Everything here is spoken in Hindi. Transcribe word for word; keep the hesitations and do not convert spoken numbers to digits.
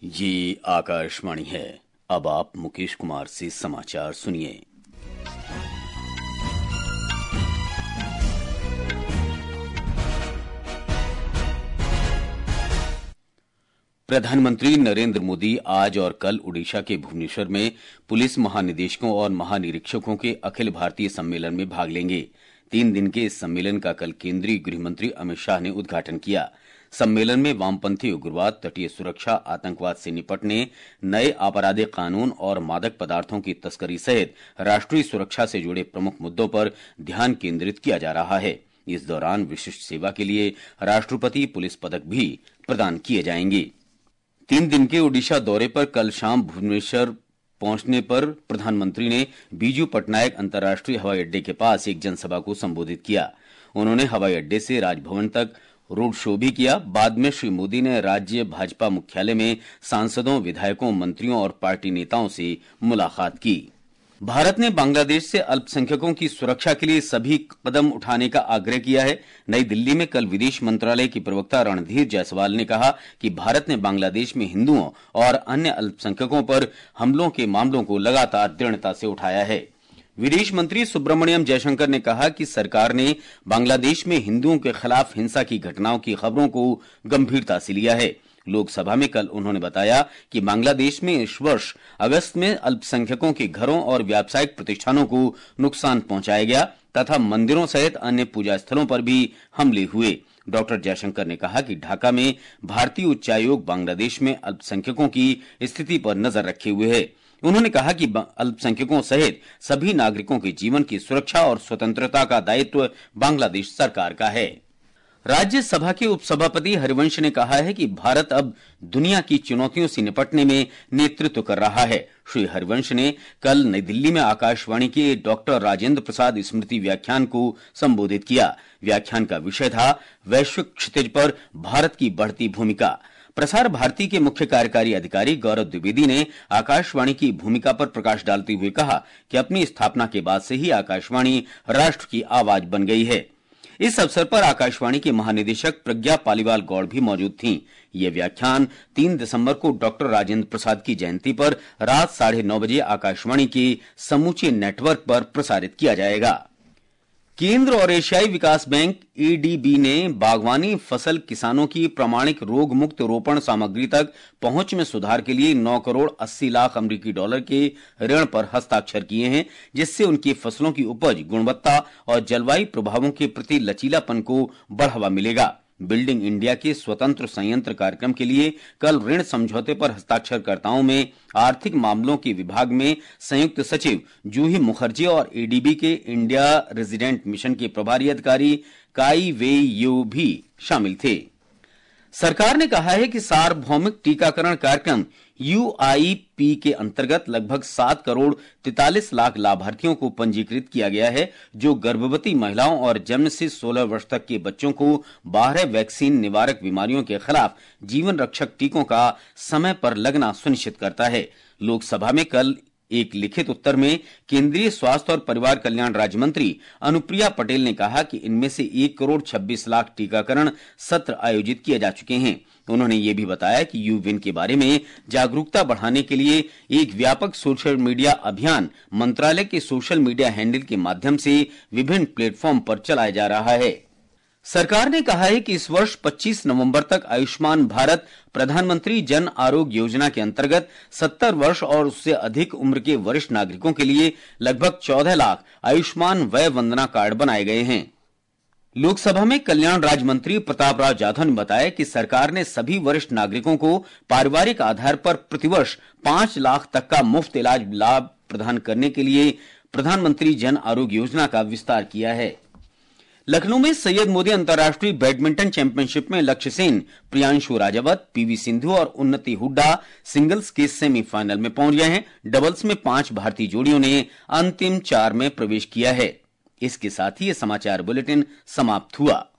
ये आकाशवाणी है। अब आप मुकेश कुमार से समाचार सुनिए। प्रधानमंत्री नरेंद्र मोदी आज और कल ओडिशा के भुवनेश्वर में पुलिस महानिदेशकों और महानिरीक्षकों के अखिल भारतीय सम्मेलन में भाग लेंगे। तीन दिन के इस सम्मेलन का कल केंद्रीय गृह मंत्री अमित शाह ने उद्घाटन किया। सम्मेलन में वामपंथी उग्रवाद, तटीय सुरक्षा, आतंकवाद से निपटने, नए आपराधिक कानून और मादक पदार्थों की तस्करी सहित राष्ट्रीय सुरक्षा से जुड़े प्रमुख मुद्दों पर ध्यान केंद्रित किया जा रहा है। इस दौरान विशिष्ट सेवा के लिए राष्ट्रपति पुलिस पदक भी प्रदान किए जाएंगे। तीन दिन के ओडिशा दौरे पर कल शाम भुवनेश्वर पहुंचने पर प्रधानमंत्री ने बीजू पटनायक अंतर्राष्ट्रीय हवाई अड्डे के पास एक जनसभा को संबोधित किया। उन्होंने हवाई अड्डे से राजभवन तक रोड शो भी किया। बाद में श्री मोदी ने राज्य भाजपा मुख्यालय में सांसदों, विधायकों, मंत्रियों और पार्टी नेताओं से मुलाकात की। भारत ने बांग्लादेश से अल्पसंख्यकों की सुरक्षा के लिए सभी कदम उठाने का आग्रह किया है। नई दिल्ली में कल विदेश मंत्रालय की प्रवक्ता रणधीर जायसवाल ने कहा कि भारत ने बांग्लादेश में हिंदुओं और अन्य अल्पसंख्यकों पर हमलों के मामलों को लगातार दृढ़ता से उठाया है। विदेश मंत्री सुब्रमण्यम जयशंकर ने कहा कि सरकार ने बांग्लादेश में हिंदुओं के खिलाफ हिंसा की घटनाओं की खबरों को गंभीरता से लिया है। लोकसभा में कल उन्होंने बताया कि बांग्लादेश में इस वर्ष अगस्त में अल्पसंख्यकों के घरों और व्यावसायिक प्रतिष्ठानों को नुकसान पहुंचाया गया तथा मंदिरों सहित अन्य पूजा स्थलों पर भी हमले हुए। डॉक्टर जयशंकर ने कहा कि ढाका में भारतीय उच्चायोग बांग्लादेश में अल्पसंख्यकों की स्थिति पर नजर रखे हुए है। उन्होंने कहा कि अल्पसंख्यकों सहित सभी नागरिकों के जीवन की सुरक्षा और स्वतंत्रता का दायित्व बांग्लादेश सरकार का है। राज्यसभा के उपसभापति हरिवंश ने कहा है कि भारत अब दुनिया की चुनौतियों से निपटने में नेतृत्व कर रहा है। श्री हरिवंश ने कल नई दिल्ली में आकाशवाणी के डॉक्टर राजेंद्र प्रसाद स्मृति व्याख्यान को संबोधित किया। व्याख्यान का विषय था वैश्विक क्षितिज पर भारत की बढ़ती भूमिका। प्रसार भारती के मुख्य कार्यकारी अधिकारी गौरव द्विवेदी ने आकाशवाणी की भूमिका पर प्रकाश डालते हुए कहा कि अपनी स्थापना के बाद से ही आकाशवाणी राष्ट्र की आवाज बन गई है। इस अवसर पर आकाशवाणी के महानिदेशक प्रज्ञा पालीवाल गौड़ भी मौजूद थीं। ये व्याख्यान तीन दिसंबर को डॉक्टर राजेंद्र प्रसाद की जयंती पर रात साढ़े नौ बजे आकाशवाणी के समूचे नेटवर्क पर प्रसारित किया जाएगा। केंद्र और एशियाई विकास बैंक ए डी बी ने बागवानी फसल किसानों की प्रमाणिक रोग मुक्त रोपण सामग्री तक पहुंच में सुधार के लिए नौ करोड़ अस्सी लाख अमेरिकी डॉलर के ऋण पर हस्ताक्षर किए हैं, जिससे उनकी फसलों की उपज, गुणवत्ता और जलवायु प्रभावों के प्रति लचीलापन को बढ़ावा मिलेगा। बिल्डिंग इंडिया के स्वतंत्र संयंत्र कार्यक्रम के लिए कल ऋण समझौते पर हस्ताक्षरकर्ताओं में आर्थिक मामलों के विभाग में संयुक्त सचिव जूही मुखर्जी और ए डी बी के इंडिया रेजिडेंट मिशन के प्रभारी अधिकारी काई वे यू भी शामिल थे। सरकार ने कहा है कि सार्वभौमिक टीकाकरण कार्यक्रम यू आई पी के अंतर्गत लगभग सात करोड़ तैंतालीस लाख लाभार्थियों को पंजीकृत किया गया है, जो गर्भवती महिलाओं और जन्म से सोलह वर्ष तक के बच्चों को बारह वैक्सीन निवारक बीमारियों के खिलाफ जीवन रक्षक टीकों का समय पर लगना सुनिश्चित करता है। लोकसभा में कल एक लिखित उत्तर में केंद्रीय स्वास्थ्य और परिवार कल्याण राज्य मंत्री अनुप्रिया पटेल ने कहा कि इनमें से एक करोड़ छब्बीस लाख टीकाकरण सत्र आयोजित किए जा चुके हैं। उन्होंने ये भी बताया कि यू विन के बारे में जागरूकता बढ़ाने के लिए एक व्यापक सोशल मीडिया अभियान मंत्रालय के सोशल मीडिया हैंडल के माध्यम से विभिन्न प्लेटफॉर्म पर चलाया जा रहा है। सरकार ने कहा है कि इस वर्ष पच्चीस नवंबर तक आयुष्मान भारत प्रधानमंत्री जन आरोग्य योजना के अंतर्गत सत्तर वर्ष और उससे अधिक उम्र के वरिष्ठ नागरिकों के लिए लगभग चौदह लाख आयुष्मान वय वंदना कार्ड बनाए गए हैं। लोकसभा में कल्याण राज्य मंत्री प्रताप राव जाधव ने बताया कि सरकार ने सभी वरिष्ठ नागरिकों को पारिवारिक आधार पर प्रतिवर्ष पांच लाख तक का मुफ्त इलाज लाभ प्रदान करने के लिए प्रधानमंत्री जन आरोग्य योजना का विस्तार किया है। लखनऊ में सैयद मोदी अंतर्राष्ट्रीय बैडमिंटन चैंपियनशिप में लक्ष्य सेन, प्रियांशु राजावत, पीवी सिंधु और उन्नति हुड्डा सिंगल्स के सेमीफाइनल में पहुंच गए हैं। डबल्स में पांच भारतीय जोड़ियों ने अंतिम चार में प्रवेश किया है। इसके साथ ही ये समाचार बुलेटिन समाप्त हुआ।